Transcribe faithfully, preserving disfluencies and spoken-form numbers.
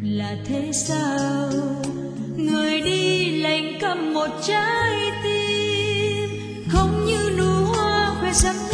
là thế sao người đi lệnh cầm một trái tim không như nụ hoa khoe sắc